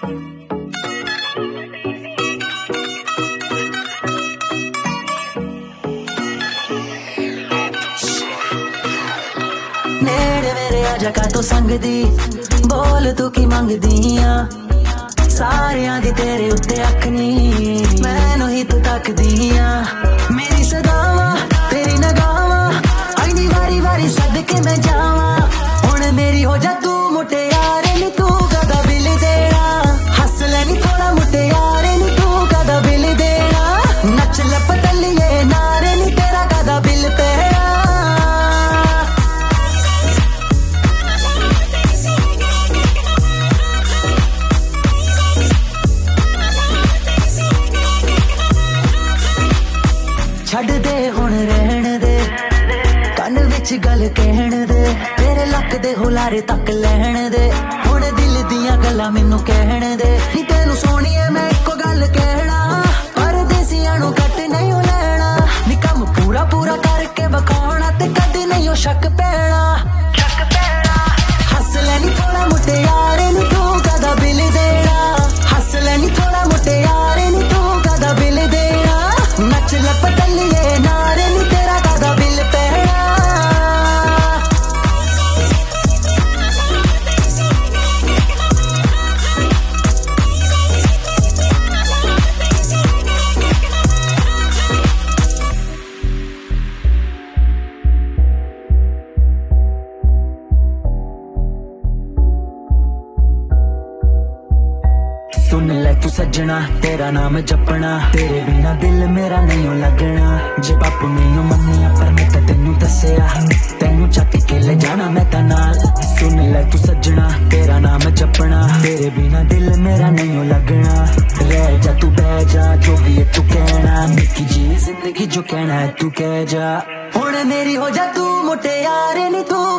नेड़े मेरे आजा का तो संग दी बोल तू की मंगदी आ सारियां दी तेरे उत्ते अख नी मैनू ही तू तकदी आ मेरी सदावा तेरी नगावा आईनी वारी वारी सदके मैं जावा हुण मेरी हो जा तू मुटियारे नी तू कदा बिल देना हस लैनी थोड़ा मुटियारे नी तू कदा बिल देना नच लप तलिए नारे नी तेरा कदा बिल पेड़ा छड़ दे हुण रहन दे कन विच गल कहण दे तेरे लक दे हुलारे तक लैण दे हुण दिल दियां गल्लां मैनू कहण दे नी तेनू सोहणीए मैं इक्को गल कहना परदेसियां नू कट नहीं लैना नी कम पूरा पूरा करके विखाउणा ते कदे नहीं ओ शक पैना हस लैनी थोड़ा मुटियारे नी तू कदा बिल देना हस लैनी थोड़ा मुटियारे नी तू कदा बिल देना नच लप तलिए नारे नी तेरा कदा बिल पैना सुन ले तू सजना तेरा नाम जपना तेरे बिना दिल मेरा नहीं लगना जे बापू नहीं मन्निया पर मैं तेनू दसिया तेनू चक के ले जाना मैं ता नाल सुन ले तू सजना तेरा नाम जपना तेरे बिना दिल मेरा नहीं लगना रह जा तू बह जा जो भी है तू कहना निकी जी जिंदगी जो कहना है तू कह जा हुण मेरी हो जा तू मुटियारे नी तू